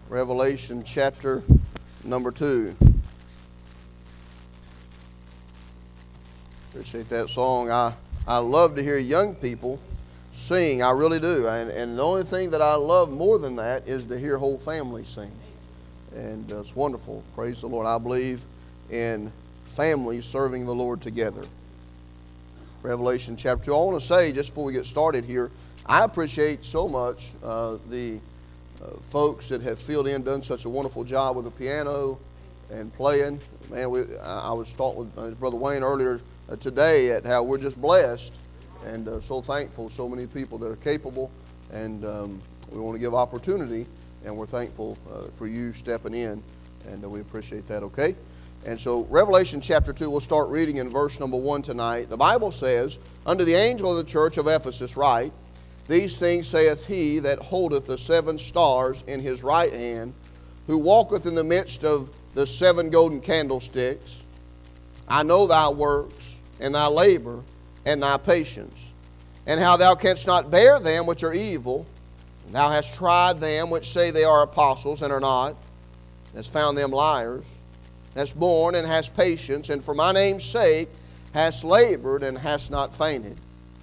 Revelation chapter number 2. Appreciate that song. I love to hear young people sing. I really do. And the only thing that I love more than that is to hear whole families sing. And it's wonderful. Praise the Lord. I believe in families serving the Lord together. Revelation chapter 2. I want to say, just before we get started here, I appreciate so much the folks that have filled in, done such a wonderful job with the piano and playing. Man, I was talking with his brother Wayne earlier today at how we're just blessed and so thankful. So many people that are capable, and we want to give opportunity, and we're thankful for you stepping in, and we appreciate that. Okay. And so Revelation chapter 2, we'll start reading in verse number 1 tonight. The Bible says, "Unto the angel of the church of Ephesus write, These things saith he that holdeth the 7 stars in his right hand, who walketh in the midst of the 7 golden candlesticks. I know thy works, and thy labor, and thy patience, and how thou canst not bear them which are evil. And thou hast tried them which say they are apostles, and are not, and hast found them liars. Hast borne and hast patience, and for my name's sake hast labored and hast not fainted.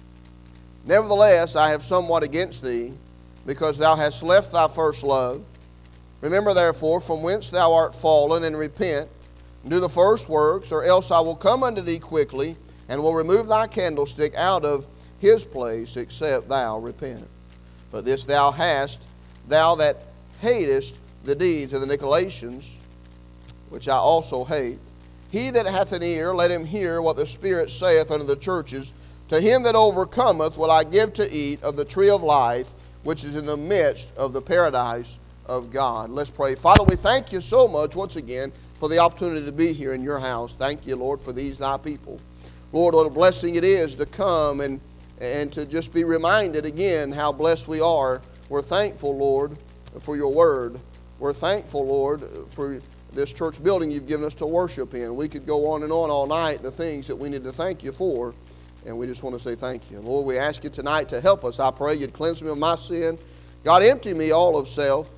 Nevertheless, I have somewhat against thee, because thou hast left thy first love. Remember therefore from whence thou art fallen, and repent, and do the first works, or else I will come unto thee quickly, and will remove thy candlestick out of his place, except thou repent. But this thou hast, thou that hatest the deeds of the Nicolaitans, which I also hate. He that hath an ear, let him hear what the Spirit saith unto the churches. To him that overcometh will I give to eat of the tree of life, which is in the midst of the paradise of God." Let's pray. Father, we thank you so much once again for the opportunity to be here in your house. Thank you, Lord, for these thy people. Lord, what a blessing it is to come and to just be reminded again how blessed we are. We're thankful, Lord, for your word. We're thankful, Lord, for this church building you've given us to worship in. We could go on and on all night, the things that we need to thank you for. And we just want to say thank you. Lord, we ask you tonight to help us. I pray you'd cleanse me of my sin. God, empty me all of self.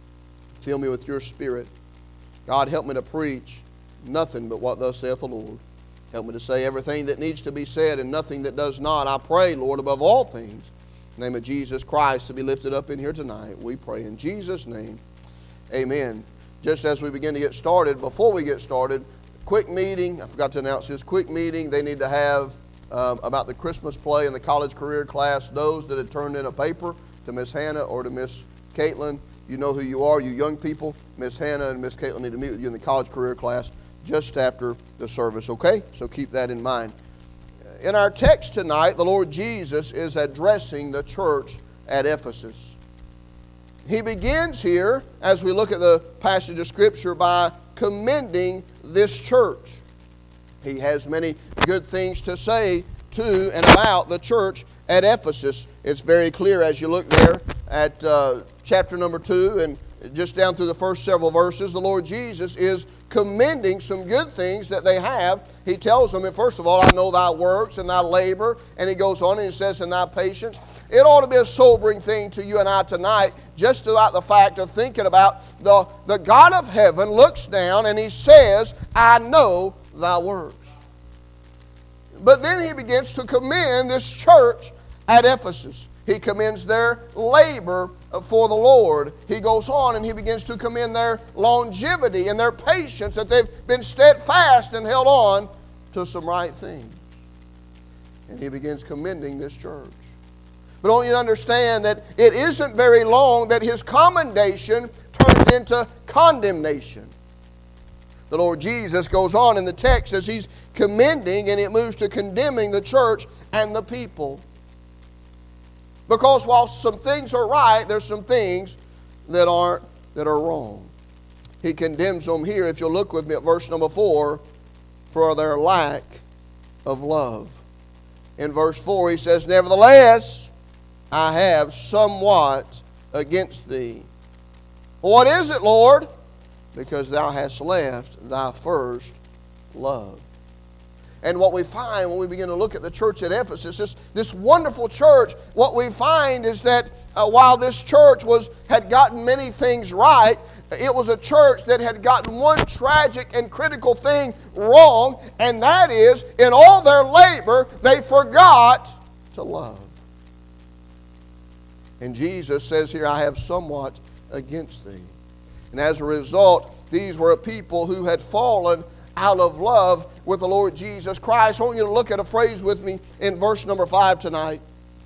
Fill me with your Spirit. God, help me to preach nothing but what thus saith the Lord. Help me to say everything that needs to be said and nothing that does not. I pray, Lord, above all things, in the name of Jesus Christ, to be lifted up in here tonight. We pray in Jesus' name. Amen. Just as we begin to get started, before we get started, quick meeting. I forgot to announce this. Quick meeting. They need to have about the Christmas play in the college career class. Those that had turned in a paper to Miss Hannah or to Miss Caitlin, you know who you are, you young people. Miss Hannah and Miss Caitlin need to meet with you in the college career class just after the service, okay? So keep that in mind. In our text tonight, the Lord Jesus is addressing the church at Ephesus. He begins here, as we look at the passage of Scripture, by commending this church. He has many good things to say to and about the church at Ephesus. It's very clear as you look there at chapter number 2 and just down through the first several verses. The Lord Jesus is commending some good things that they have. He tells them, first of all, I know thy works and thy labor. And he goes on and he says, and thy patience. It ought to be a sobering thing to you and I tonight, just about the fact of thinking about the God of heaven looks down and he says, I know thy works. But then he begins to commend this church at Ephesus. He commends their labor for the Lord. He goes on and he begins to commend their longevity and their patience, that they've been steadfast and held on to some right things. And he begins commending this church. But I want you to understand that it isn't very long that his commendation turns into condemnation. The Lord Jesus goes on in the text as he's commending, and it moves to condemning the church and the people. Because while some things are right, there's some things that are wrong. He condemns them here, if you'll look with me at verse number 4, for their lack of love. In verse 4 he says, Nevertheless, I have somewhat against thee. What is it, Lord? Because thou hast left thy first love. And what we find when we begin to look at the church at Ephesus, this wonderful church, what we find is that while this church had gotten many things right, it was a church that had gotten one tragic and critical thing wrong, and that is, in all their labor, they forgot to love. And Jesus says here, I have somewhat against thee. And as a result, these were a people who had fallen out of love with the Lord Jesus Christ. I want you to look at a phrase with me in verse number 5 tonight.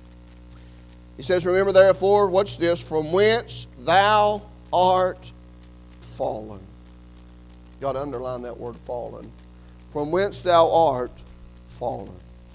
He says, remember therefore, watch this, from whence thou art fallen. You got to underline that word fallen. From whence thou art fallen.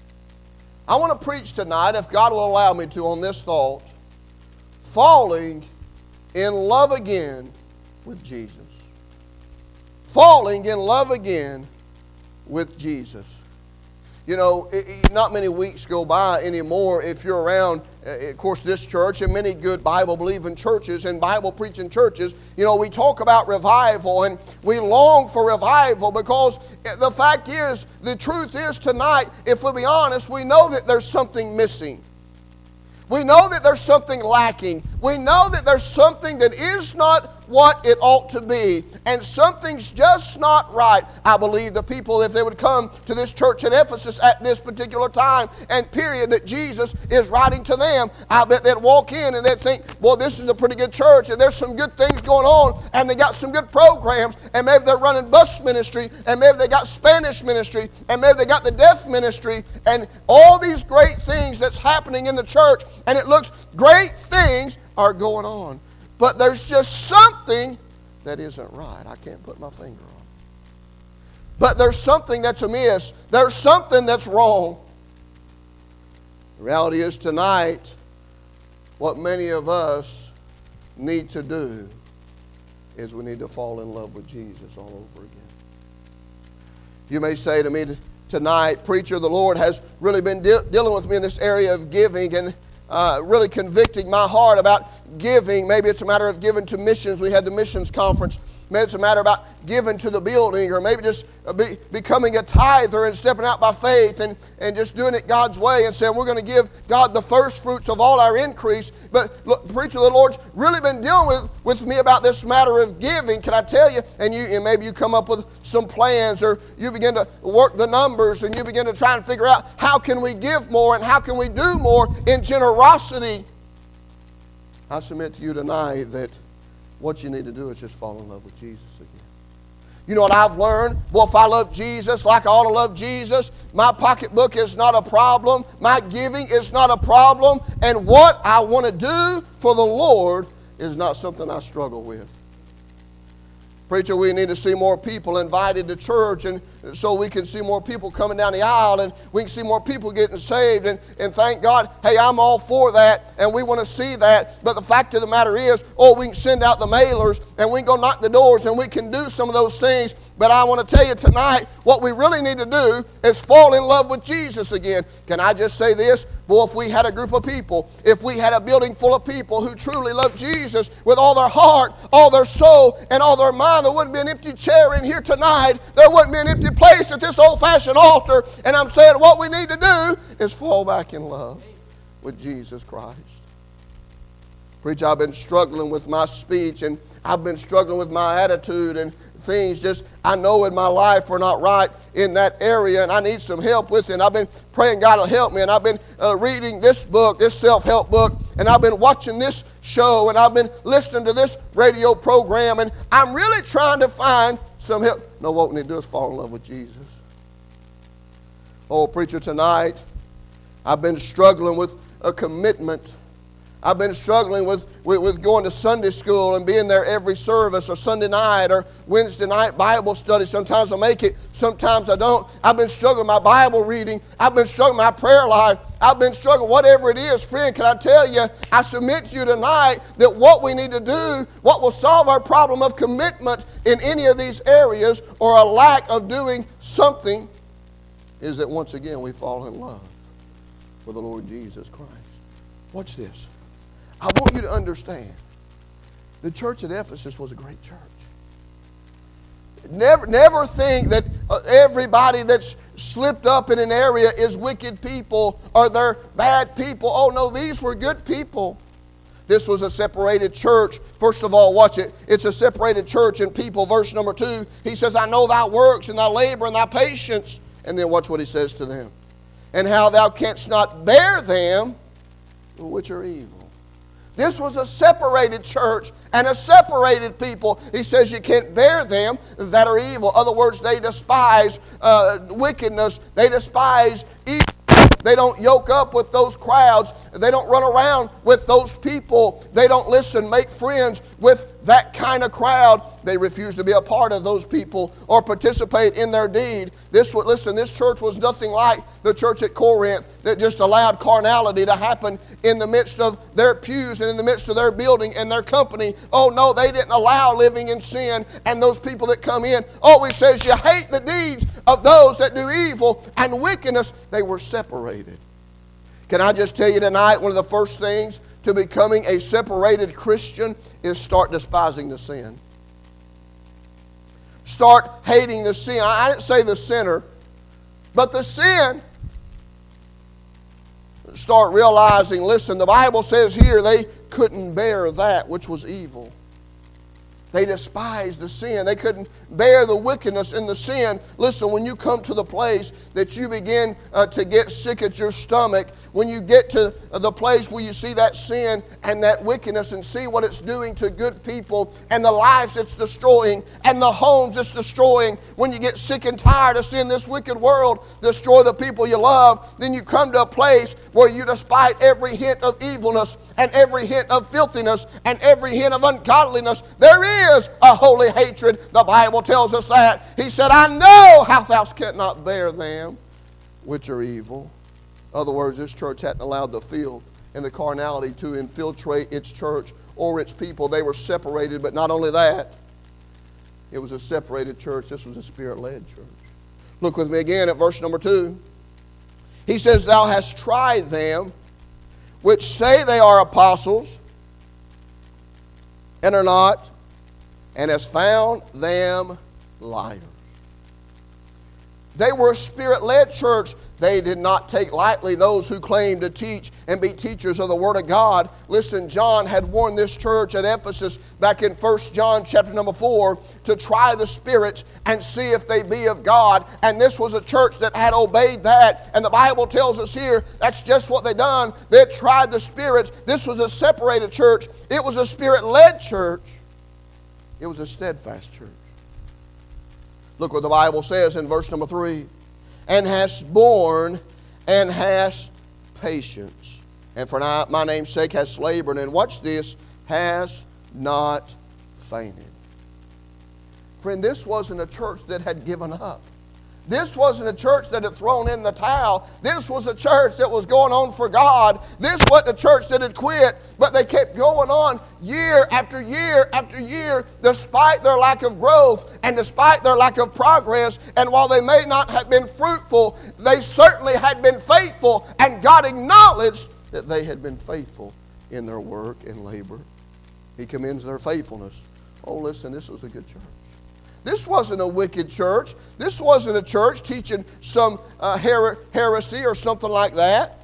I want to preach tonight, if God will allow me to, on this thought. Falling in love again with Jesus. Falling in love again with Jesus. You know, not many weeks go by anymore if you're around, of course, this church and many good Bible-believing churches and Bible-preaching churches. You know, we talk about revival and we long for revival because the fact is, the truth is tonight, if we'll be honest, we know that there's something missing. We know that there's something lacking. We know that there's something that is not what it ought to be. And something's just not right. I believe the people, if they would come to this church at Ephesus at this particular time and period that Jesus is writing to them, I bet they'd walk in and they'd think, well, this is a pretty good church and there's some good things going on and they got some good programs and maybe they're running bus ministry and maybe they got Spanish ministry and maybe they got the deaf ministry and all these great things that's happening in the church, and it looks great things are going on. But there's just something that isn't right. I can't put my finger on it. But there's something that's amiss. There's something that's wrong. The reality is tonight, what many of us need to do is we need to fall in love with Jesus all over again. You may say to me tonight, preacher, the Lord has really been dealing with me in this area of giving and really convicting my heart about giving. Maybe it's a matter of giving to missions. We had the missions conference. Maybe it's a matter about giving to the building, or maybe just becoming a tither and stepping out by faith and just doing it God's way and saying we're going to give God the first fruits of all our increase. But look, preacher, the Lord's really been dealing with me about this matter of giving. Can I tell you? And maybe you come up with some plans, or you begin to work the numbers and you begin to try and figure out how can we give more and how can we do more in generosity. I submit to you tonight that what you need to do is just fall in love with Jesus again. You know what I've learned? Well, if I love Jesus like I ought to love Jesus, my pocketbook is not a problem. My giving is not a problem. And what I want to do for the Lord is not something I struggle with. Preacher, we need to see more people invited to church, and so we can see more people coming down the aisle, and we can see more people getting saved, and thank God, hey, I'm all for that, and we want to see that. But the fact of the matter is, we can send out the mailers, and we can go knock the doors, and we can do some of those things. But I want to tell you tonight, what we really need to do is fall in love with Jesus again. Can I just say this? Well, if we had a group of people, if we had a building full of people who truly love Jesus with all their heart, all their soul, and all their mind, there wouldn't be an empty chair in here tonight. There wouldn't be an empty place at this old-fashioned altar. And I'm saying what we need to do is fall back in love with Jesus Christ. Preacher, I've been struggling with my speech, and I've been struggling with my attitude, and things just I know in my life are not right in that area, and I need some help with it. And I've been praying God will help me, and I've been reading this book, this self-help book, and I've been watching this show, and I've been listening to this radio program, and I'm really trying to find some help. No, what we need to do is fall in love with Jesus. Oh, preacher, tonight I've been struggling with a commitment. I've been struggling with going to Sunday school and being there every service, or Sunday night or Wednesday night Bible study. Sometimes I make it, sometimes I don't. I've been struggling with my Bible reading. I've been struggling with my prayer life. I've been struggling, whatever it is. Friend, can I tell you, I submit to you tonight that what we need to do, what will solve our problem of commitment in any of these areas or a lack of doing something, is that once again we fall in love with the Lord Jesus Christ. Watch this. I want you to understand, the church at Ephesus was a great church. Never think that everybody that's slipped up in an area is wicked people or they're bad people. Oh no, these were good people. This was a separated church. First of all, watch it. It's a separated church in people. Verse number 2, he says, I know thy works and thy labor and thy patience. And then watch what he says to them. And how thou canst not bear them which are evil. This was a separated church and a separated people. He says you can't bear them that are evil. In other words, they despise wickedness. They despise evil. They don't yoke up with those crowds. They don't run around with those people. They don't make friends with that kind of crowd. They refuse to be a part of those people or participate in their deed. This church was nothing like the church at Corinth that just allowed carnality to happen in the midst of their pews and in the midst of their building and their company. Oh no, they didn't allow living in sin and those people that come in. Oh, he says you hate the deeds of those that do evil and wickedness. They were separated. Can I just tell you tonight, one of the first things to becoming a separated Christian is start despising the sin. Start hating the sin. I didn't say the sinner, but the sin. Start realizing, listen, the Bible says here they couldn't bear that which was evil. They despised the sin. They couldn't bear the wickedness in the sin. Listen, when you come to the place that you begin to get sick at your stomach, when you get to the place where you see that sin and that wickedness and see what it's doing to good people and the lives it's destroying and the homes it's destroying, when you get sick and tired of seeing this wicked world destroy the people you love, then you come to a place where you, despite every hint of evilness and every hint of filthiness and every hint of ungodliness, there is a holy hatred. The Bible tells us that. He said, I know how thou canst not bear them which are evil. In other words, this church hadn't allowed the filth and the carnality to infiltrate its church or its people. They were separated, but not only that, it was a separated church. This was a Spirit-led church. Look with me again at verse number 2. He says, thou hast tried them which say they are apostles and are not, and hast found them liars. They were a Spirit-led church. They did not take lightly those who claimed to teach and be teachers of the Word of God. Listen, John had warned this church at Ephesus back in 1 John chapter number 4 to try the spirits and see if they be of God. And this was a church that had obeyed that. And the Bible tells us here that's just what they done. They tried the spirits. This was a separated church. It was a Spirit-led church. It was a steadfast church. Look what the Bible says in verse number 3. And hast borne and hast patience. And for my name's sake hast labored. And watch this, has not fainted. Friend, this wasn't a church that had given up. This wasn't a church that had thrown in the towel. This was a church that was going on for God. This wasn't a church that had quit, but they kept going on year after year after year, despite their lack of growth and despite their lack of progress. And while they may not have been fruitful, they certainly had been faithful, and God acknowledged that they had been faithful in their work and labor. He commends their faithfulness. Oh, listen, this was a good church. This wasn't a wicked church. This wasn't a church teaching some heresy or something like that.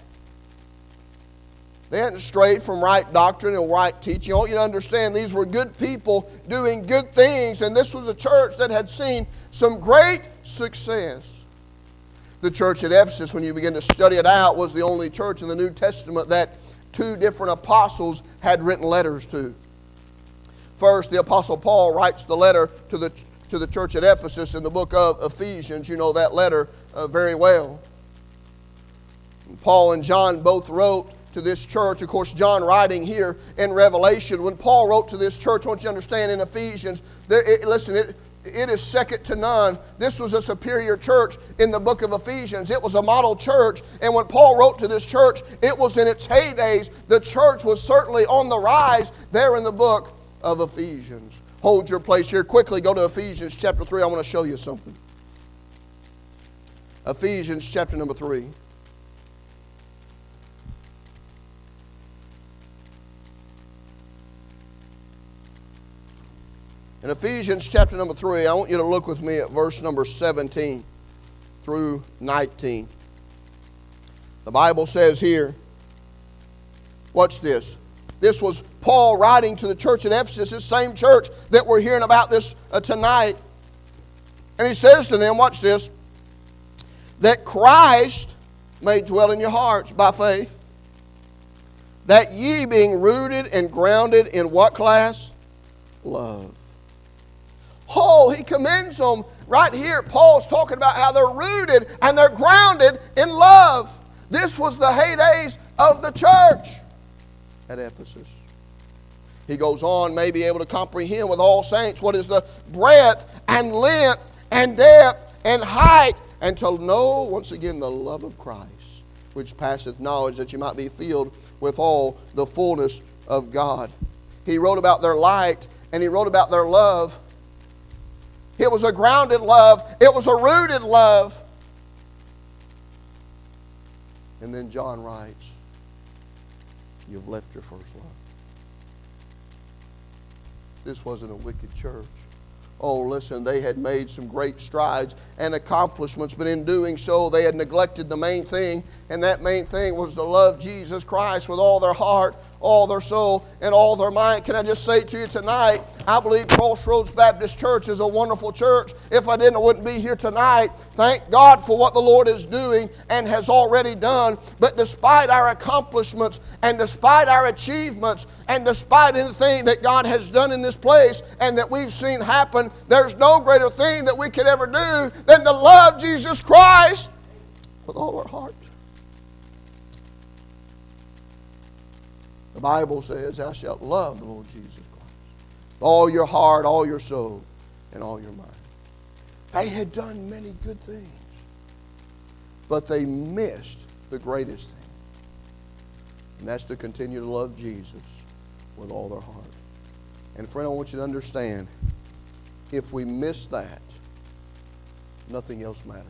They hadn't strayed from right doctrine and right teaching. I want you to understand these were good people doing good things, and this was a church that had seen some great success. The church at Ephesus, when you begin to study it out, was the only church in the New Testament that 2 different apostles had written letters to. First, the Apostle Paul writes the letter to the church at Ephesus in the book of Ephesians. You know that letter very well. Paul and John both wrote to this church. Of course, John writing here in Revelation. When Paul wrote to this church, I want you to understand in Ephesians, it is second to none. This was a superior church in the book of Ephesians. It was a model church. And when Paul wrote to this church, it was in its heydays. The church was certainly on the rise there in the book of Ephesians. Hold your place here. Quickly go to Ephesians chapter 3. I want to show you something. Ephesians chapter number 3. In Ephesians chapter number 3, I want you to look with me at verse number 17 through 19. The Bible says here, watch this. This was Paul writing to the church at Ephesus, this same church that we're hearing about this tonight. And he says to them, watch this, that Christ may dwell in your hearts by faith, that ye being rooted and grounded in what class? Love. Oh, he commends them right here. Paul's talking about how they're rooted and they're grounded in love. This was the heydays of the church at Ephesus. He goes on, may be able to comprehend with all saints what is the breadth and length and depth and height, and to know, once again, the love of Christ, which passeth knowledge, that you might be filled with all the fullness of God. He wrote about their light, and he wrote about their love. It was a grounded love. It was a rooted love. And then John writes, you've left your first love. This wasn't a wicked church. Oh, listen, they had made some great strides and accomplishments, but in doing so, they had neglected the main thing, and that main thing was to love Jesus Christ with all their heart, all their soul, and all their mind. Can I just say to you tonight, I believe Crossroads Baptist Church is a wonderful church. If I didn't, I wouldn't be here tonight. Thank God for what the Lord is doing and has already done. But despite our accomplishments and despite our achievements and despite anything that God has done in this place and that we've seen happen, there's no greater thing that we could ever do than to love Jesus Christ with all our heart. The Bible says, thou shalt love the Lord Jesus Christ with all your heart, all your soul, and all your mind. They had done many good things, but they missed the greatest thing. And that's to continue to love Jesus with all their heart. And friend, I want you to understand, if we miss that, nothing else matters.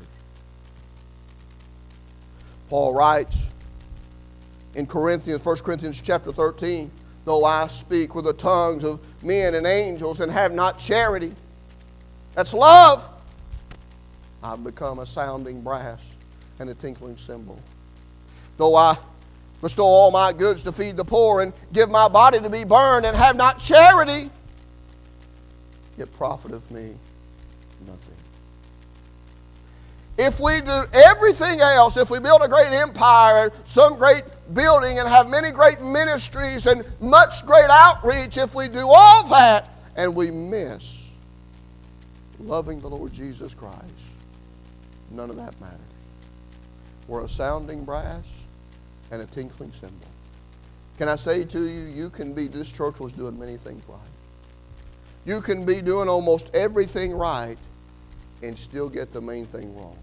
Paul writes in Corinthians, 1 Corinthians chapter 13, though I speak with the tongues of men and angels and have not charity, that's love, I've become a sounding brass and a tinkling cymbal. Though I bestow all my goods to feed the poor and give my body to be burned and have not charity, it profiteth me nothing. If we do everything else, if we build a great empire, some great building, and have many great ministries and much great outreach, if we do all that and we miss loving the Lord Jesus Christ, none of that matters. We're a sounding brass and a tinkling cymbal. Can I say to you, this church was doing many things right. You can be doing almost everything right and still get the main thing wrong.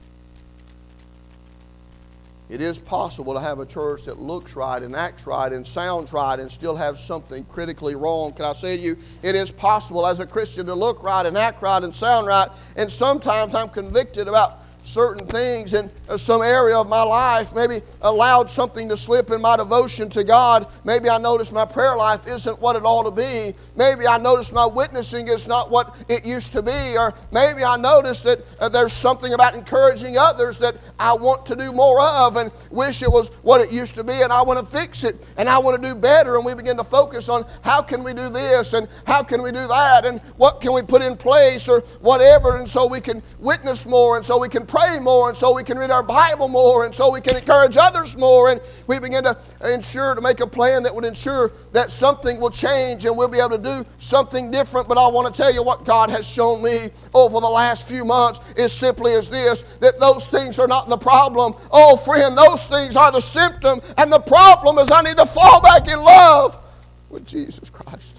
It is possible to have a church that looks right and acts right and sounds right and still have something critically wrong. Can I say to you, it is possible as a Christian to look right and act right and sound right, and sometimes I'm convicted about certain things in some area of my life, maybe allowed something to slip in my devotion to God. Maybe I noticed my prayer life isn't what it ought to be. Maybe I noticed my witnessing is not what it used to be. Or maybe I noticed that there's something about encouraging others that I want to do more of and wish it was what it used to be, and I want to fix it and I want to do better. And we begin to focus on how can we do this and how can we do that and what can we put in place or whatever, and so we can witness more, and so we can pray more, and so we can read our Bible more, and so we can encourage others more, and we begin to make a plan that would ensure that something will change and we'll be able to do something different. But I want to tell you what God has shown me over the last few months is simply as this, that those things are not the problem. Oh friend, those things are the symptom, and the problem is I need to fall back in love with Jesus Christ.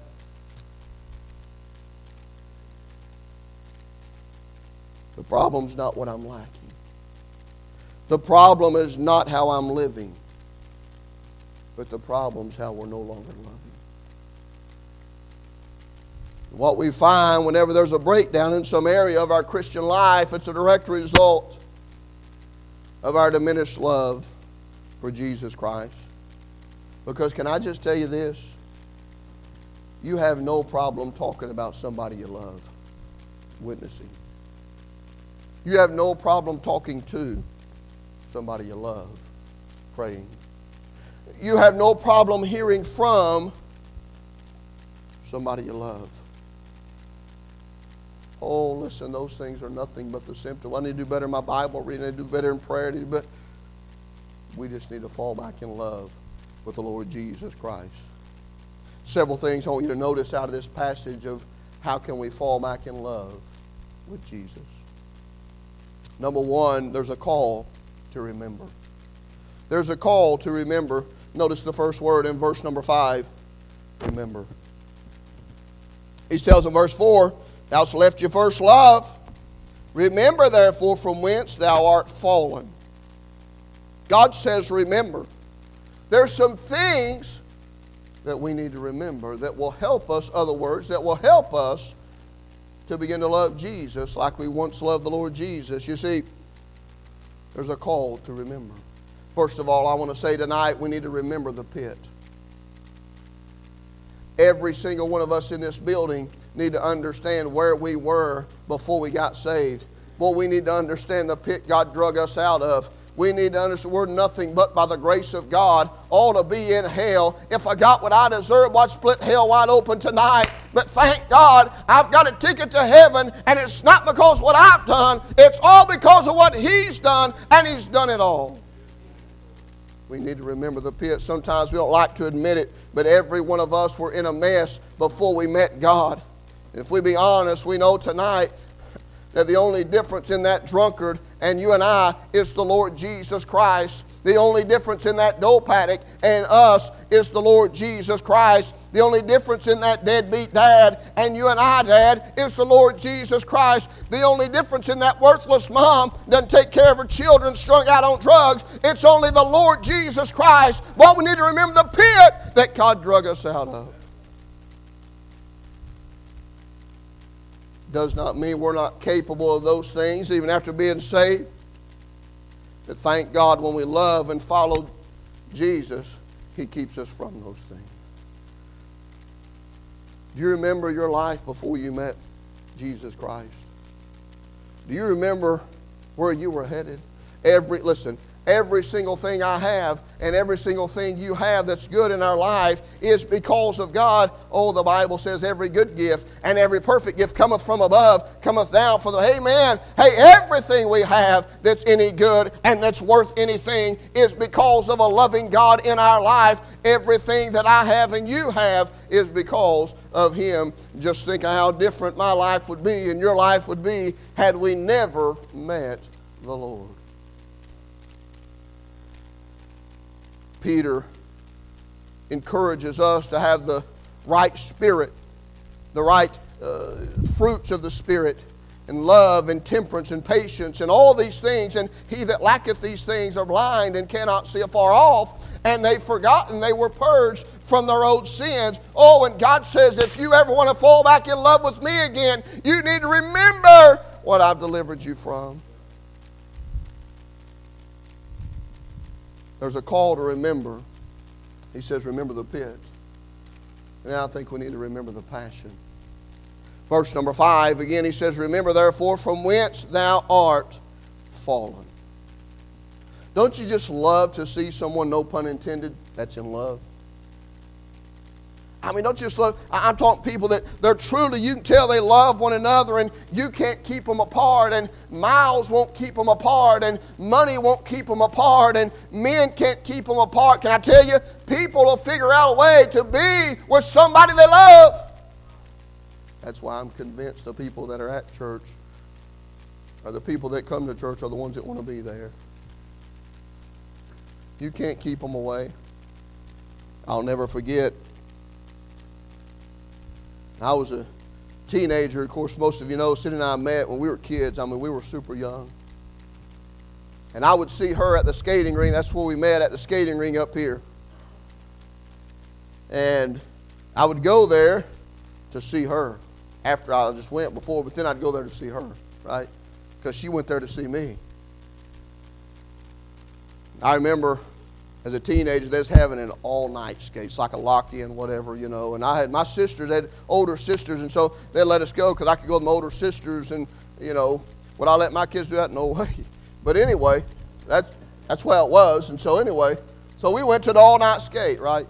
The problem's not what I'm lacking. The problem is not how I'm living. But the problem's how we're no longer loving. What we find whenever there's a breakdown in some area of our Christian life, it's a direct result of our diminished love for Jesus Christ. Because can I just tell you this? You have no problem talking about somebody you love, witnessing. You have no problem talking to somebody you love, praying. you have no problem hearing from somebody you love. Oh, listen, those things are nothing but the symptom. I need to do better in my Bible reading. I need to do better in prayer. We just need to fall back in love with the Lord Jesus Christ. Several things I want you to notice out of this passage of how can we fall back in love with Jesus. Number one, there's a call to remember. There's a call to remember. Notice the first word in verse number 5, remember. He tells in verse 4, thou hast left your first love. Remember therefore from whence thou art fallen. God says remember. There's some things that we need to remember that will help us, other words, that will help us to begin to love Jesus like we once loved the Lord Jesus. You see, there's a call to remember. First of all, I want to say tonight we need to remember the pit. Every single one of us in this building need to understand where we were before we got saved. Boy, we need to understand the pit God drug us out of. We need to understand we're nothing but by the grace of God ought to be in hell. If I got what I deserve, I'd split hell wide open tonight. But thank God I've got a ticket to heaven, and it's not because of what I've done. It's all because of what He's done, and He's done it all. We need to remember the pit. Sometimes we don't like to admit it, but every one of us were in a mess before we met God. And if we be honest, we know tonight that the only difference in that drunkard and you and I is the Lord Jesus Christ. The only difference in that dope addict and us is the Lord Jesus Christ. The only difference in that deadbeat dad and you and I, Dad, is the Lord Jesus Christ. The only difference in that worthless mom doesn't take care of her children strung out on drugs. It's only the Lord Jesus Christ. But we need to remember the pit that God drug us out of. Does not mean we're not capable of those things even after being saved. But thank God when we love and follow Jesus, He keeps us from those things. Do you remember your life before you met Jesus Christ? Do you remember where you were headed? Every single thing I have and every single thing you have that's good in our life is because of God. Oh, the Bible says every good gift and every perfect gift cometh from above, cometh down from the... Amen. Hey, everything we have that's any good and that's worth anything is because of a loving God in our life. Everything that I have and you have is because of Him. Just think of how different my life would be and your life would be had we never met the Lord. Peter encourages us to have the right spirit, the right fruits of the Spirit, and love and temperance and patience and all these things. And he that lacketh these things are blind and cannot see afar off. And they've forgotten they were purged from their old sins. Oh, and God says if you ever want to fall back in love with me again, you need to remember what I've delivered you from. There's a call to remember. He says, remember the pit. And I think we need to remember the passion. Verse number 5, again he says, remember therefore from whence thou art fallen. Don't you just love to see someone, no pun intended, that's in love? I mean, don't you just love... I'm talking people that they're truly, you can tell they love one another and you can't keep them apart, and miles won't keep them apart, and money won't keep them apart, and men can't keep them apart. Can I tell you, people will figure out a way to be with somebody they love. That's why I'm convinced the people that are at church or the people that come to church are the ones that want to be there. You can't keep them away. I'll never forget, I was a teenager. Of course, most of you know, Cindy and I met when we were kids. I mean, we were super young. And I would see her at the skating ring. That's where we met, at the skating ring up here. And I would go there to see her. After I just went before, but then I'd go there to see her, right? Because she went there to see me. I remember as a teenager, they was having an all-night skate. It's like a lock-in, whatever, you know. And I had my sisters, they had older sisters, and so they let us go because I could go with my older sisters. And, you know, would I let my kids do that? No way. But anyway, that's how it was. And so anyway, So we went to the all-night skate, right?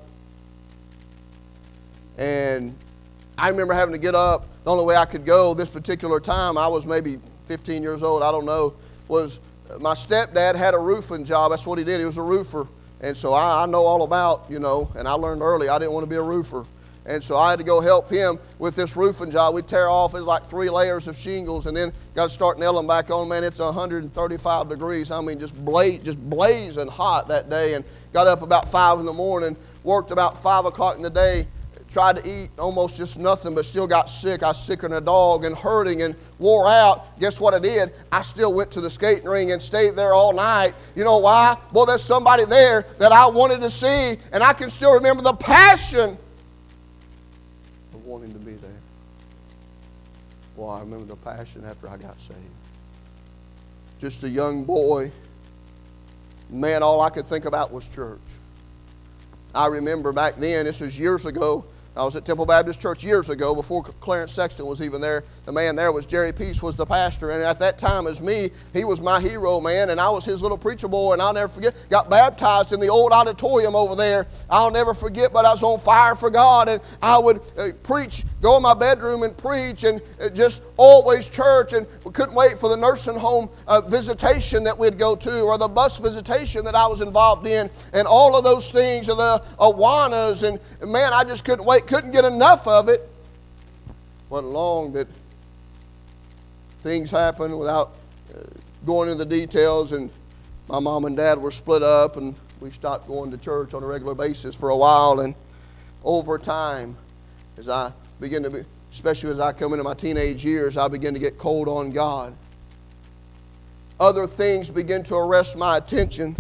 And I remember having to get up. The only way I could go this particular time, I was maybe 15 years old, I don't know, was my stepdad had a roofing job. That's what he did. He was a roofer. And so I know all about, and I learned early I didn't want to be a roofer. And so I had to go help him with this roofing job. We'd tear off, it was like 3 layers of shingles, and then got to start nailing them back on. Man, it's 135 degrees. I mean, just blazing hot that day. And got up about 5 in the morning, worked about 5 o'clock in the day, tried to eat almost just nothing, but still got sick. I was sicker than a dog and hurting and wore out. Guess what I did? I still went to the skating ring and stayed there all night. You know why? Boy, there's somebody there that I wanted to see, and I can still remember the passion of wanting to be there. Well, I remember the passion after I got saved. Just a young boy. Man, all I could think about was church. I remember back then, this was years ago, I was at Temple Baptist Church years ago before Clarence Sexton was even there. The man there was Jerry Peace, was the pastor. And at that time as me, he was my hero, man. And I was his little preacher boy. And I'll never forget, got baptized in the old auditorium over there. I'll never forget, but I was on fire for God. And I would preach, go in my bedroom and preach. And just always church. And we couldn't wait for the nursing home visitation that we'd go to, or the bus visitation that I was involved in. And all of those things, or the Awanas. And man, I just couldn't wait. Couldn't get enough of it. Wasn't long that things happened without going into the details, and my mom and dad were split up, and we stopped going to church on a regular basis for a while. And over time, as I began to be, especially as I come into my teenage years, I began to get cold on God. Other things began to arrest my attention.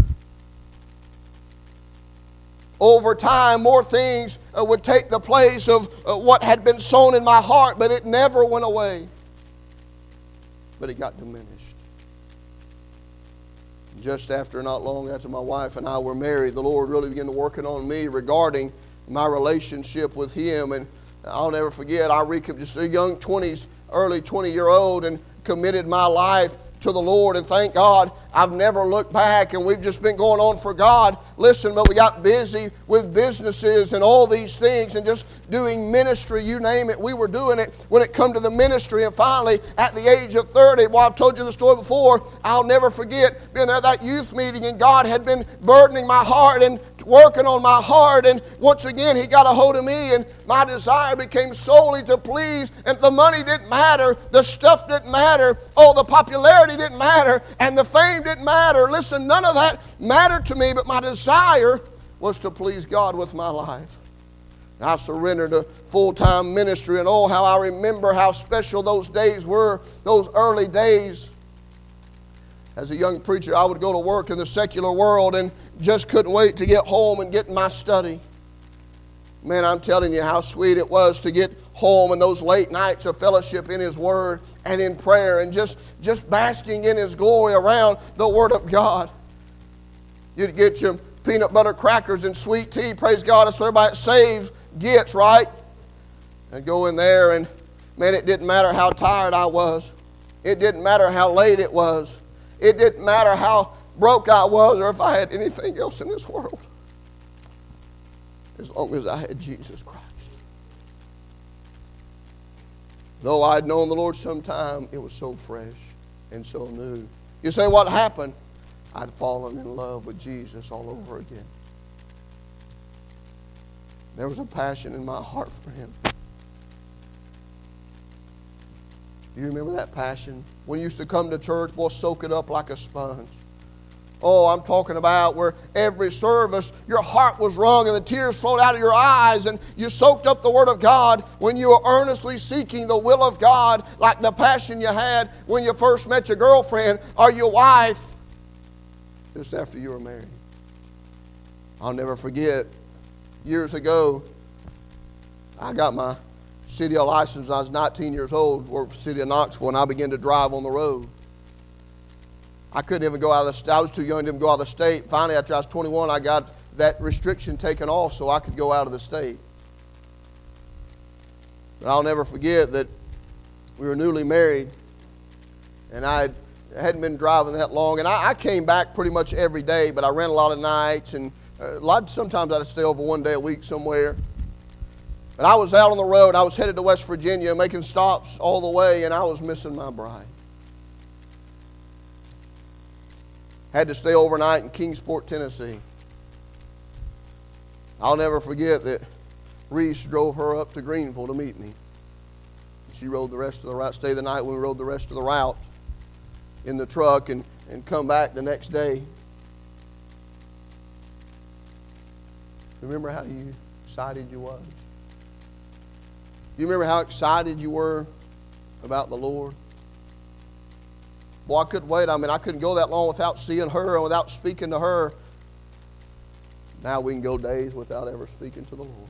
Over time, more things would take the place of what had been sown in my heart, but it never went away. But it got diminished. Just after, not long after my wife and I were married, the Lord really began to working on me regarding my relationship with Him. And I'll never forget, I just a young 20s, early 20-year-old, and committed my life to the Lord, and thank God I've never looked back, and we've just been going on for God. Listen, but we got busy with businesses and all these things and just doing ministry, you name it. We were doing it when it come to the ministry, and finally at the age of 30, well, I've told you the story before, I'll never forget being there at that youth meeting, and God had been burdening my heart and working on my heart, and once again He got a hold of me, and my desire became solely to please, and the money didn't matter, the stuff didn't matter, the popularity didn't matter, and the fame didn't matter. Listen, none of that mattered to me, but my desire was to please God with my life. And I surrendered to full-time ministry, and how I remember how special those days were, those early days. As a young preacher, I would go to work in the secular world and just couldn't wait to get home and get in my study. Man, I'm telling you how sweet it was to get home and those late nights of fellowship in His Word and in prayer and just basking in His glory around the Word of God. You'd get your peanut butter crackers and sweet tea. Praise God, that's what everybody that saves gets, right? And go in there, and man, it didn't matter how tired I was. It didn't matter how late it was. It didn't matter how broke I was or if I had anything else in this world. As long as I had Jesus Christ. Though I had known the Lord some time, it was so fresh and so new. You say, what happened? I'd fallen in love with Jesus all over again. There was a passion in my heart for Him. Do you remember that passion? When you used to come to church, boy, soak it up like a sponge. Oh, I'm talking about where every service, your heart was wrung and the tears flowed out of your eyes, and you soaked up the Word of God when you were earnestly seeking the will of God, like the passion you had when you first met your girlfriend or your wife just after you were married. I'll never forget, years ago, I got my city license when I was 19 years old, worked for the city of Knoxville, and I began to drive on the road. I couldn't even go out of the state. I was too young to even go out of the state. Finally, after I was 21, I got that restriction taken off so I could go out of the state. But I'll never forget that we were newly married, and I hadn't been driving that long. And I came back pretty much every day, but I ran a lot of nights and Sometimes I'd stay over one day a week somewhere. And I was out on the road. I was headed to West Virginia, making stops all the way, and I was missing my bride. Had to stay overnight in Kingsport, Tennessee. I'll never forget that Reese drove her up to Greenville to meet me. She rode the rest of the route, stayed the night when we rode the rest of the route in the truck and come back the next day. Remember how excited you was? You remember how excited you were about the Lord? Boy, I couldn't wait. I couldn't go that long without seeing her and without speaking to her. Now we can go days without ever speaking to the Lord.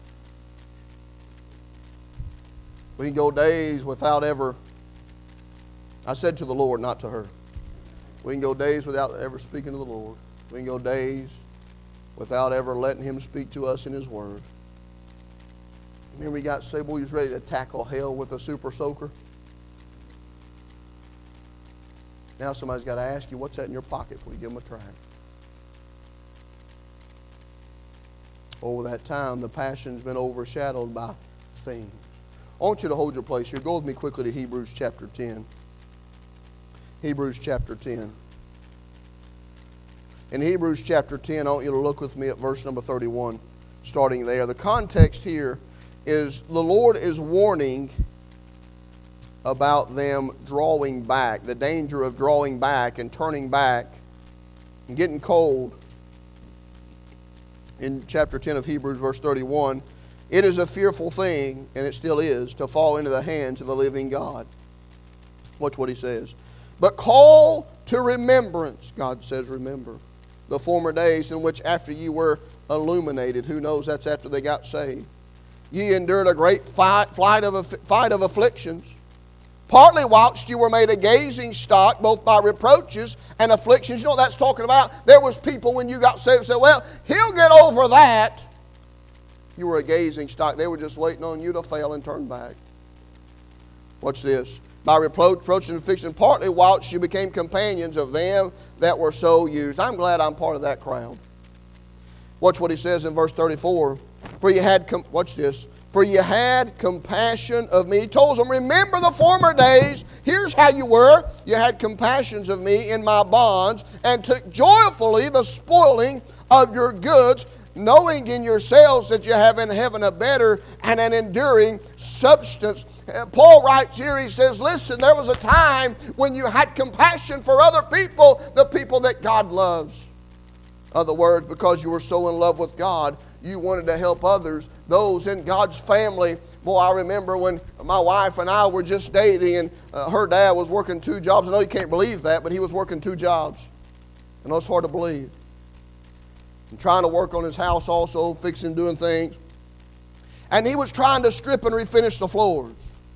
We can go days without ever, I said to the Lord, not to her. We can go days without ever speaking to the Lord. We can go days without ever letting Him speak to us in His Word. Remember he got saved, boy, he was ready to tackle hell with a super soaker. Now somebody's got to ask you, what's that in your pocket before you give them a tract? Over that time, the passion's been overshadowed by things. I want you to hold your place here. Go with me quickly to Hebrews chapter 10. Hebrews chapter 10. In Hebrews chapter 10, I want you to look with me at verse number 31, starting there. The context here is the Lord is warning about them drawing back, the danger of drawing back and turning back and getting cold. In chapter 10 of Hebrews, verse 31, it is a fearful thing, and it still is, to fall into the hands of the living God. Watch what he says. But call to remembrance, God says, remember, the former days in which after you were illuminated. Who knows, that's after they got saved. Ye endured a great fight of afflictions. Partly whilst you were made a gazing stock, both by reproaches and afflictions. You know what that's talking about? There was people when you got saved who said, well, he'll get over that. You were a gazing stock. They were just waiting on you to fail and turn back. Watch this. By reproach and affliction, partly whilst you became companions of them that were so used. I'm glad I'm part of that crowd. Watch what he says in verse 34. For you had, watch this. For you had compassion of me. He told them, remember the former days. Here's how you were. You had compassions of me in my bonds, and took joyfully the spoiling of your goods, knowing in yourselves that you have in heaven a better and an enduring substance. Paul writes here, he says, listen, there was a time when you had compassion for other people, the people that God loves. In other words, because you were so in love with God, you wanted to help others, those in God's family. Boy, I remember when my wife and I were just dating, and her dad was working 2 jobs. I know you can't believe that, but he was working 2 jobs. I know it's hard to believe. And trying to work on his house also, fixing, doing things. And he was trying to strip and refinish the floors.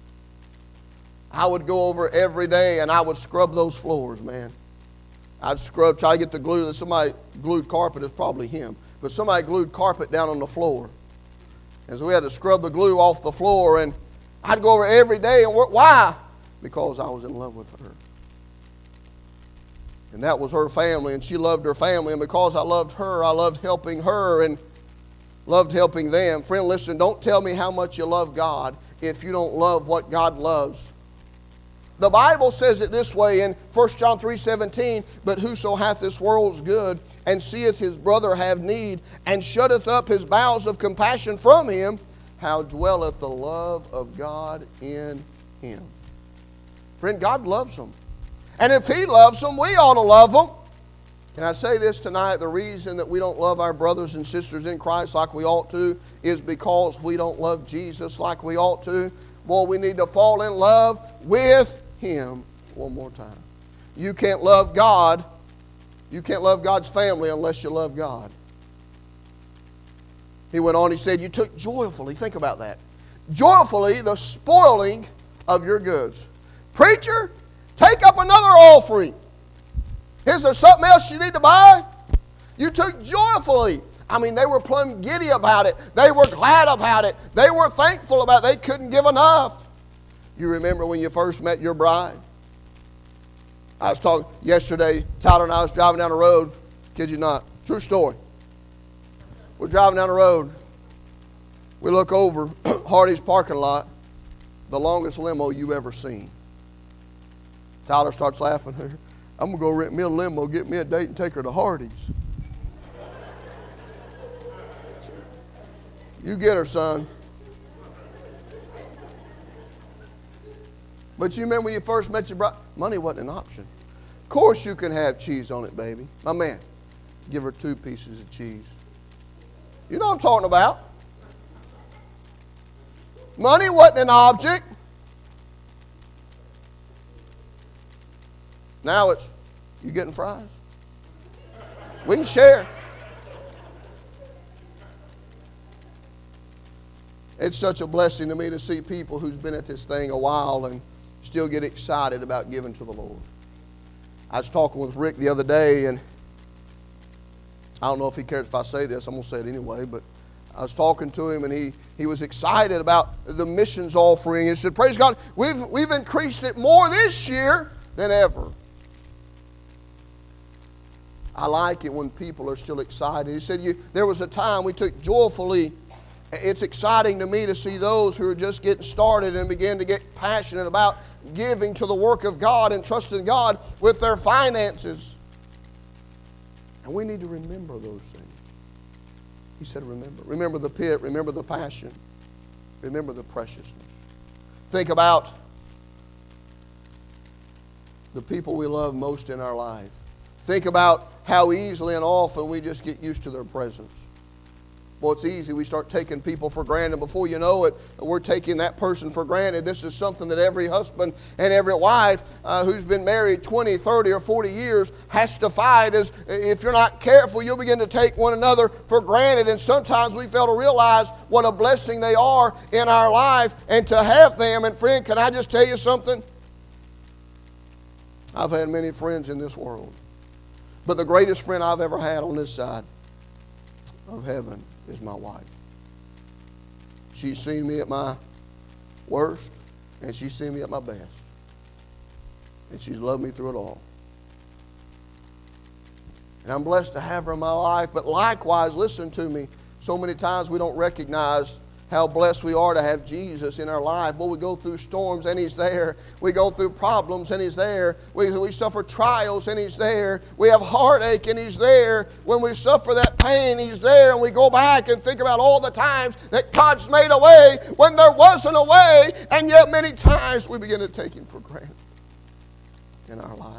I would go over every day and I would scrub those floors, man. I'd scrub, try to get the glue. Somebody glued carpet, it's probably him. But somebody glued carpet down on the floor. And so we had to scrub the glue off the floor. And I'd go over every day and work. Why? Because I was in love with her. And that was her family, and she loved her family. And because I loved her, I loved helping her and loved helping them. Friend, listen, don't tell me how much you love God if you don't love what God loves. The Bible says it this way in 1 John 3:17, but whoso hath this world's good, and seeth his brother have need, and shutteth up his bowels of compassion from him, how dwelleth the love of God in him? Friend, God loves them. And if He loves them, we ought to love them. Can I say this tonight? The reason that we don't love our brothers and sisters in Christ like we ought to is because we don't love Jesus like we ought to. Boy, we need to fall in love with Him one more time. You can't love God. You can't love God's family unless you love God. He went on, he said, you took joyfully, think about that, joyfully the spoiling of your goods. Preacher, take up another offering. Is there something else you need to buy? You took joyfully. I mean, they were plumb giddy about it. They were glad about it. They were thankful about it. They couldn't give enough. You remember when you first met your bride? I was talking yesterday, Tyler and I was driving down the road. Kid you not. True story. We're driving down the road. We look over Hardy's parking lot, the longest limo you've ever seen. Tyler starts laughing. I'm going to go rent me a limo, get me a date, and take her to Hardy's. You get her, son. But you remember when you first met your bride, money wasn't an option. Of course you can have cheese on it, baby. My man, give her 2 pieces of cheese. You know what I'm talking about. Money wasn't an object. Now it's, you getting fries? We can share. It's such a blessing to me to see people who's been at this thing a while and still get excited about giving to the Lord. I was talking with Rick the other day, and I don't know if he cares if I say this. I'm going to say it anyway, but I was talking to him, and he was excited about the missions offering. He said, praise God, we've increased it more this year than ever. I like it when people are still excited. He said, there was a time we took joyfully. It's exciting to me to see those who are just getting started and begin to get passionate about giving to the work of God and trusting God with their finances. And we need to remember those things. He said, remember. Remember the pit. Remember the passion. Remember the preciousness. Think about the people we love most in our life. Think about how easily and often we just get used to their presence. Well, it's easy. We start taking people for granted. Before you know it, we're taking that person for granted. This is something that every husband and every wife who's been married 20, 30, or 40 years has to fight. Is if you're not careful, you'll begin to take one another for granted. And sometimes we fail to realize what a blessing they are in our life and to have them. And friend, can I just tell you something? I've had many friends in this world. But the greatest friend I've ever had on this side of heaven is my wife. She's seen me at my worst, and she's seen me at my best. And she's loved me through it all. And I'm blessed to have her in my life, but likewise, listen to me, so many times we don't recognize how blessed we are to have Jesus in our life. Well, we go through storms and He's there. We go through problems and He's there. We suffer trials and He's there. We have heartache and He's there. When we suffer that pain, He's there. And we go back and think about all the times that God's made a way when there wasn't a way. And yet many times we begin to take Him for granted in our life.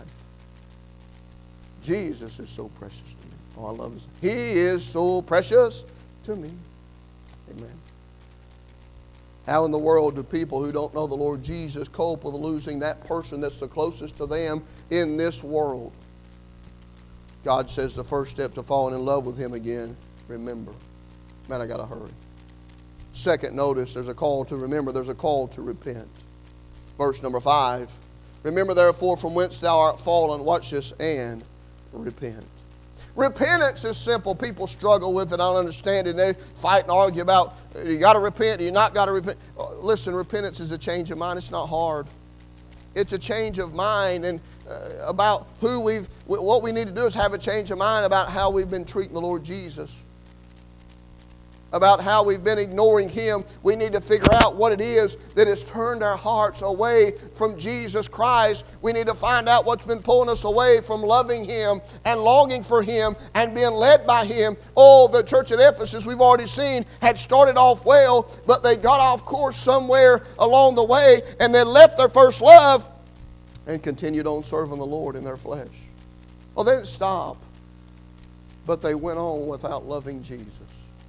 Jesus is so precious to me. Oh, I love this. He is so precious to me. Amen. How in the world do people who don't know the Lord Jesus cope with losing that person that's the closest to them in this world? God says the first step to falling in love with Him again, remember. Man, I got to hurry. Second, notice there's a call to remember. There's a call to repent. Verse number 5. Remember therefore from whence thou art fallen, watch this, and repent. Repentance is simple. People struggle with it. I don't understand it. They fight and argue about, you got to repent, you not got to repent. Listen, repentance is a change of mind. It's not hard. It's a change of mind and about what we need to do is have a change of mind about how we've been treating the Lord Jesus. About how we've been ignoring Him. We need to figure out what it is that has turned our hearts away from Jesus Christ. We need to find out what's been pulling us away from loving Him and longing for Him and being led by Him. Oh, the church at Ephesus, we've already seen, had started off well, but they got off course somewhere along the way and they left their first love and continued on serving the Lord in their flesh. Well, they didn't stop, but they went on without loving Jesus.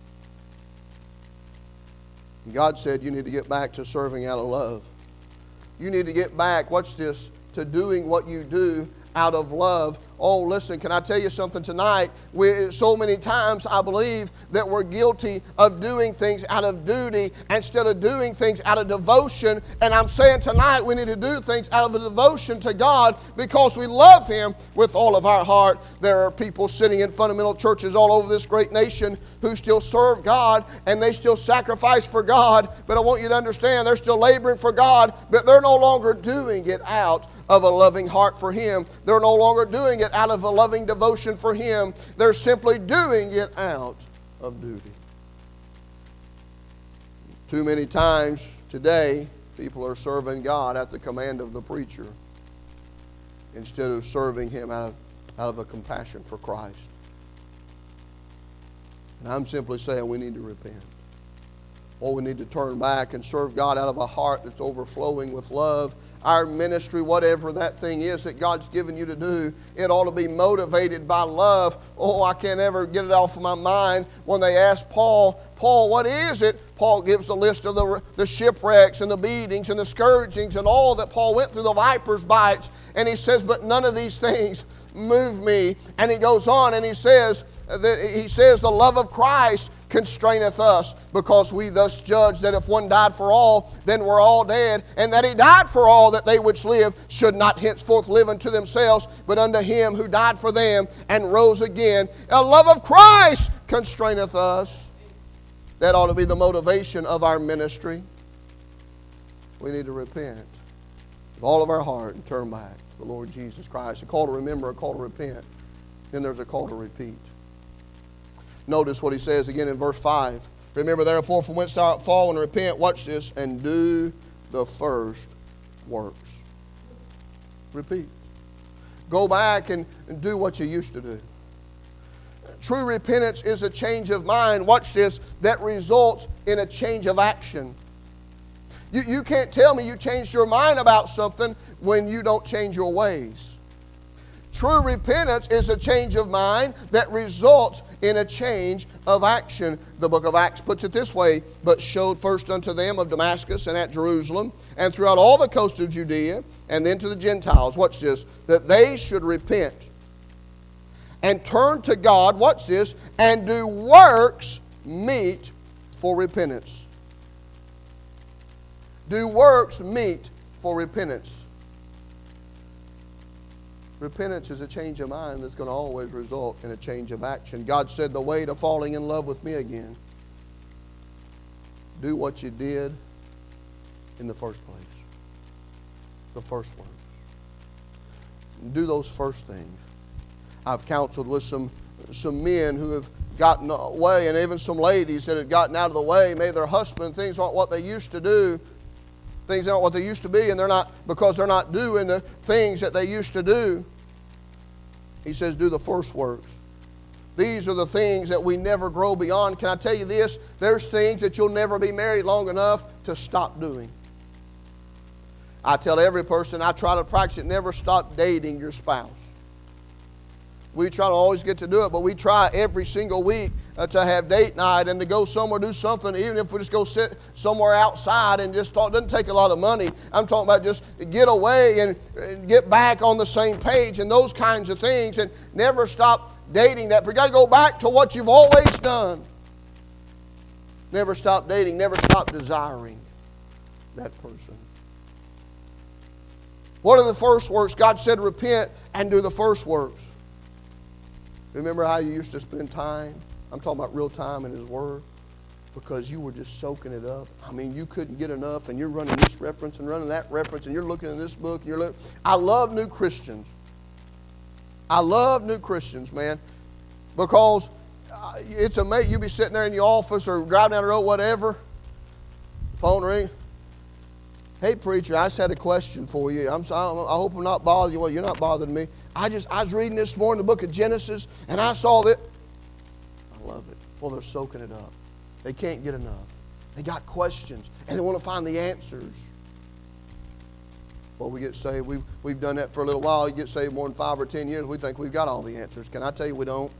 God said you need to get back to serving out of love. You need to get back, watch this, to doing what you do out of love. Oh, listen, can I tell you something tonight? So many times I believe that we're guilty of doing things out of duty instead of doing things out of devotion. And I'm saying tonight we need to do things out of a devotion to God because we love Him with all of our heart. There are people sitting in fundamental churches all over this great nation who still serve God and they still sacrifice for God. But I want you to understand they're still laboring for God, but they're no longer doing it out of a loving heart for Him. They're no longer doing it out of a loving devotion for Him. They're simply doing it out of duty. Too many times today, people are serving God at the command of the preacher instead of serving Him out of a compassion for Christ. And I'm simply saying we need to repent. Or we need to turn back and serve God out of a heart that's overflowing with love. Our ministry, whatever that thing is that God's given you to do, it ought to be motivated by love. Oh, I can't ever get it off of my mind. When they asked Paul, what is it? Paul gives the list of the shipwrecks and the beatings and the scourgings and all that Paul went through, the viper's bites. And he says, but none of these things move me. And he goes on and he says the love of Christ constraineth us, because we thus judge that if one died for all, then we're all dead, and that He died for all, that they which live should not henceforth live unto themselves, but unto Him who died for them and rose again. The love of Christ constraineth us. That ought to be the motivation of our ministry. We need to repent with all of our heart and turn back to the Lord Jesus Christ. A call to remember, a call to repent. Then there's a call to repeat. Notice what he says again in verse 5. Remember therefore from whence thou art fallen, and repent, watch this, and do the first works. Repeat. Go back and do what you used to do. True repentance is a change of mind, watch this, that results in a change of action. You can't tell me you changed your mind about something when you don't change your ways. True repentance is a change of mind that results in a change of action. The book of Acts puts it this way, but showed first unto them of Damascus and at Jerusalem and throughout all the coast of Judea and then to the Gentiles, watch this, that they should repent and turn to God, watch this, and do works meet for repentance. Do works meet for repentance. Repentance is a change of mind that's going to always result in a change of action. God said the way to falling in love with me again, do what you did in the first place. The first works. Do those first things. I've counseled with some men who have gotten away, and even some ladies that have gotten out of the way, maybe their husband, things aren't what they used to do. Things aren't what they used to be, and they're not because they're not doing the things that they used to do. He says, do the first works. These are the things that we never grow beyond. Can I tell you this? There's things that you'll never be married long enough to stop doing. I tell every person, I try to practice it, never stop dating your spouse. We try to always get to do it, but we try every single week to have date night and to go somewhere, do something, even if we just go sit somewhere outside and just talk. It doesn't take a lot of money. I'm talking about just get away and get back on the same page and those kinds of things, and never stop dating that. But you got to go back to what you've always done. Never stop dating, never stop desiring that person. What are the first works? God said repent and do the first works. Remember how you used to spend time? I'm talking about real time in His Word. Because you were just soaking it up. I mean, you couldn't get enough, and you're running this reference and running that reference, and you're looking in this book. And I love new Christians. I love new Christians, man. Because it's amazing. You be sitting there in your office or driving down the road, whatever. Phone ring. Hey, preacher, I just had a question for you. I hope I'm not bothering you. Well, you're not bothering me. I was reading this morning the book of Genesis, and I saw that. I love it. Well, they're soaking it up. They can't get enough. They got questions, and they want to find the answers. Well, we get saved. We've done that for a little while. You get saved more than 5 or 10 years, we think we've got all the answers. Can I tell you we don't?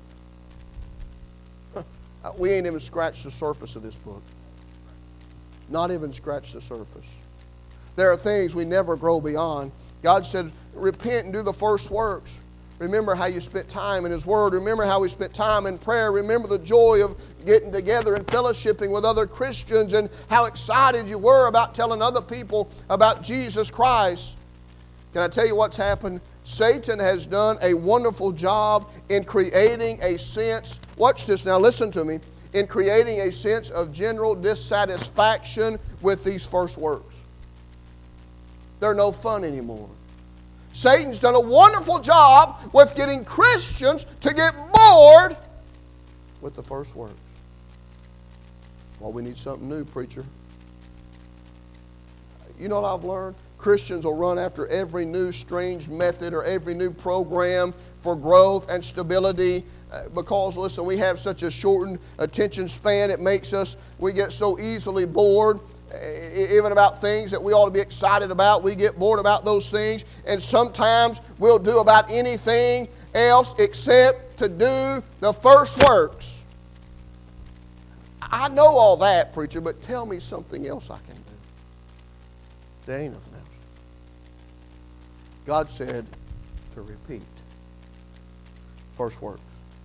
We ain't even scratched the surface of this book. Not even scratched the surface. There are things we never grow beyond. God said, repent and do the first works. Remember how you spent time in His Word. Remember how we spent time in prayer. Remember the joy of getting together and fellowshipping with other Christians and how excited you were about telling other people about Jesus Christ. Can I tell you what's happened? Satan has done a wonderful job in creating a sense, watch this now, listen to me, in creating a sense of general dissatisfaction with these first works. They're no fun anymore. Satan's done a wonderful job with getting Christians to get bored with the first works. Well, we need something new, preacher. You know what I've learned? Christians will run after every new strange method or every new program for growth and stability because, listen, we have such a shortened attention span. It makes us, we get so easily bored. Even about things that we ought to be excited about, we get bored about those things. And sometimes we'll do about anything else except to do the first works. I know all that, preacher, but tell me something else I can do. There ain't nothing else. God said to repeat first works.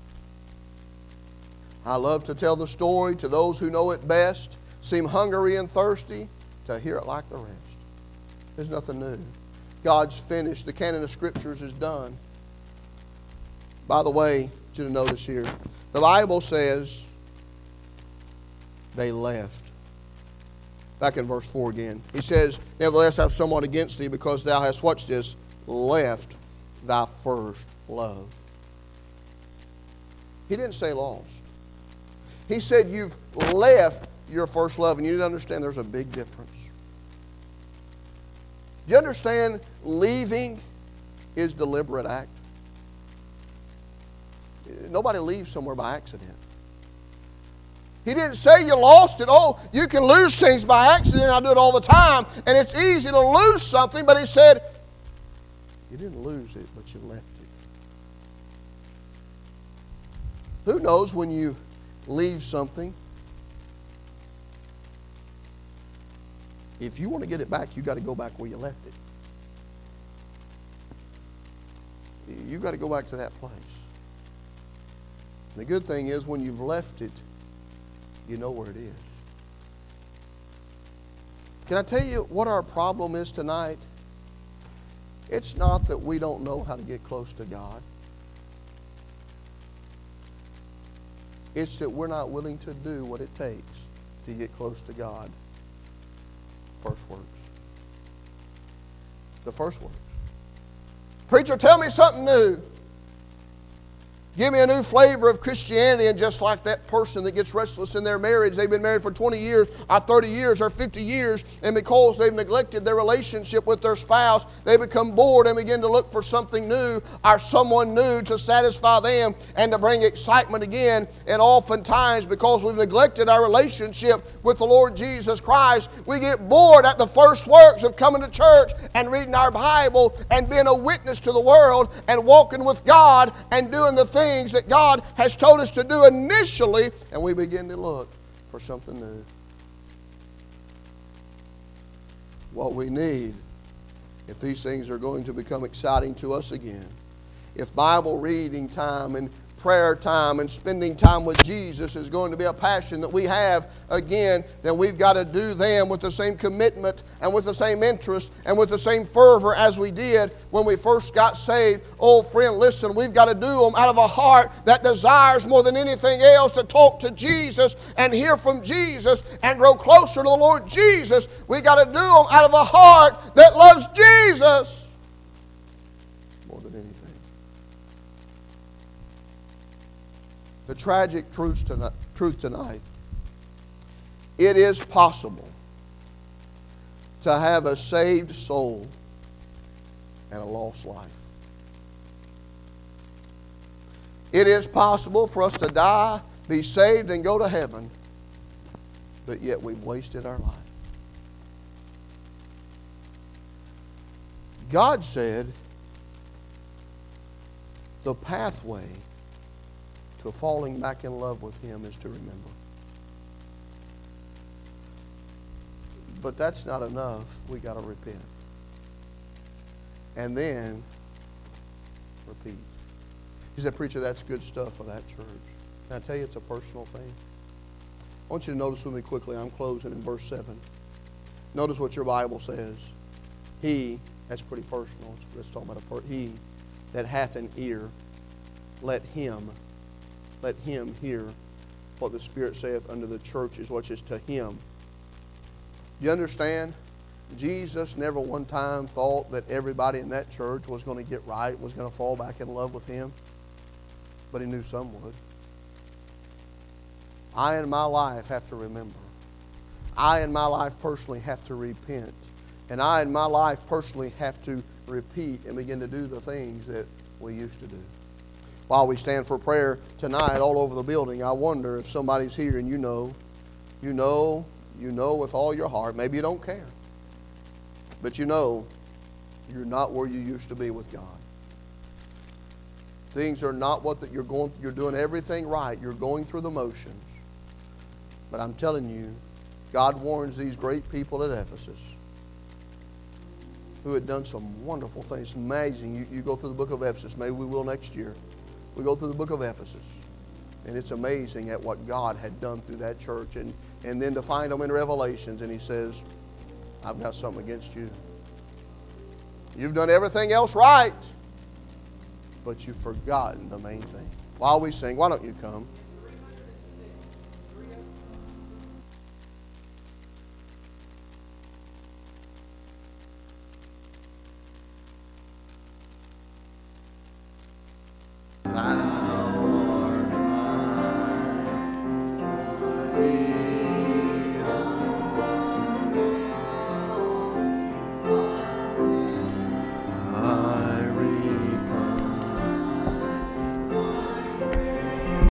I love to tell the story to those who know it best, seem hungry and thirsty, to hear it like the rest. There's nothing new. God's finished. The canon of Scriptures is done. By the way, I want you to notice here, the Bible says they left. Back in verse 4 again. He says, nevertheless, I have somewhat against thee, because thou hast, watch this, left thy first love. He didn't say lost. He said you've left your first love, and you need to understand there's a big difference. Do you understand leaving is deliberate act? Nobody leaves somewhere by accident. He didn't say you lost it. Oh, you can lose things by accident. I do it all the time. And it's easy to lose something. But he said, you didn't lose it, but you left it. Who knows when you leave something, if you want to get it back, you got to go back where you left it. You got to go back to that place. And the good thing is when you've left it, you know where it is. Can I tell you what our problem is tonight? It's not that we don't know how to get close to God. It's that we're not willing to do what it takes to get close to God. First works. The first works. Preacher, tell me something new. Give me a new flavor of Christianity. And just like that person that gets restless in their marriage, they've been married for 20 years or 30 years or 50 years, and because they've neglected their relationship with their spouse, they become bored and begin to look for something new or someone new to satisfy them and to bring excitement again. And oftentimes, because we've neglected our relationship with the Lord Jesus Christ, we get bored at the first works of coming to church and reading our Bible and being a witness to the world and walking with God and doing the things that God has told us to do initially, and we begin to look for something new. What we need, if these things are going to become exciting to us again, if Bible reading time and prayer time and spending time with Jesus is going to be a passion that we have again, then we've got to do them with the same commitment and with the same interest and with the same fervor as we did when we first got saved. Oh, friend, listen, we've got to do them out of a heart that desires more than anything else to talk to Jesus and hear from Jesus and grow closer to the Lord Jesus. We've got to do them out of a heart that loves Jesus more than anything. The tragic truth tonight, it is possible to have a saved soul and a lost life. It is possible for us to die, be saved, and go to heaven, but yet we've wasted our life. God said the pathway to falling back in love with Him is to remember. But that's not enough. We got to repent. And then repeat. You said, preacher, that's good stuff for that church. Can I tell you it's a personal thing? I want you to notice with me quickly. I'm closing in verse 7. Notice what your Bible says. He, that's pretty personal. Let's talk about he that hath an ear, let him hear what the Spirit saith unto the churches, which is to him. You understand? Jesus never one time thought that everybody in that church was going to get right, was going to fall back in love with Him. But He knew some would. I in my life have to remember I in my life personally have to repent. And I in my life personally have to repeat and begin to do the things that we used to do. While we stand for prayer tonight all over the building, I wonder if somebody's here and you know with all your heart, maybe you don't care, but you know you're not where you used to be with God. Things are not what you're doing everything right. You're going through the motions. But I'm telling you, God warns these great people at Ephesus who had done some wonderful things. It's amazing. You go through the book of Ephesus. Maybe we will next year. We go through the book of Ephesus. And it's amazing at what God had done through that church. And then to find them in Revelations, and he says, I've got something against you. You've done everything else right, but you've forgotten the main thing. While we sing, why don't you come?